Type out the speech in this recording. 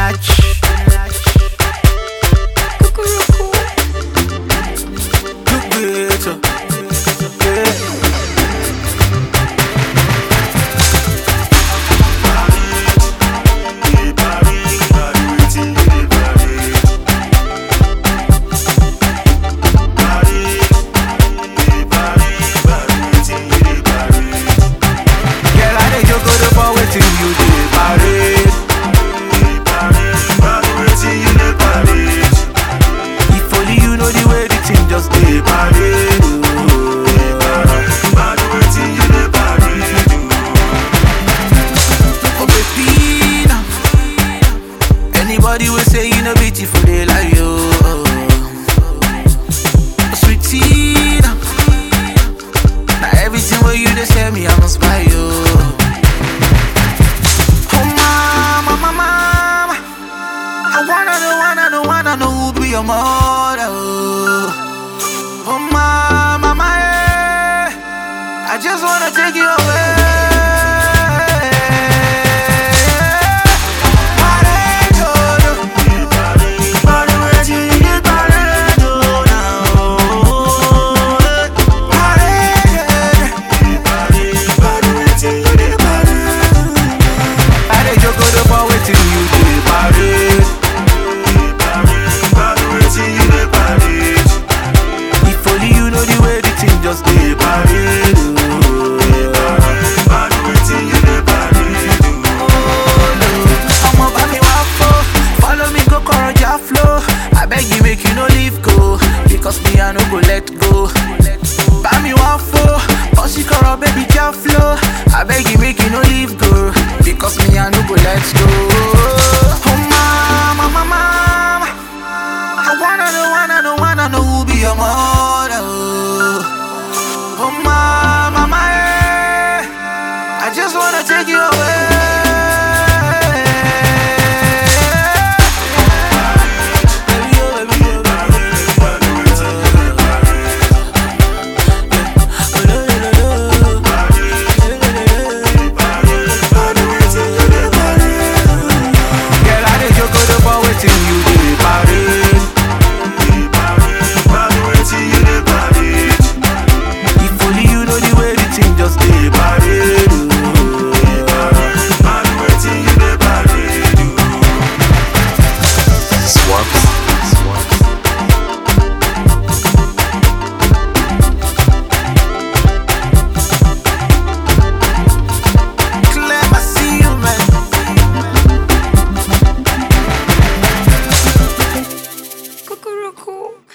latch. Anybody will say you know beautiful, they like you. Sweetie, now everything where you they say me, I must buy you. Oh mama, mama, I wanna know who be your mother. Oh mama, mama, I just wanna take you away. Make you no leave go, because me I no go let go. Buy me one for, bossy girl, baby can't flow. I beg you make you no leave go, because me I no go let go. Oh mama, mama, I wanna know who be your mother. Oh mama, mama, I just wanna take you away. Cool.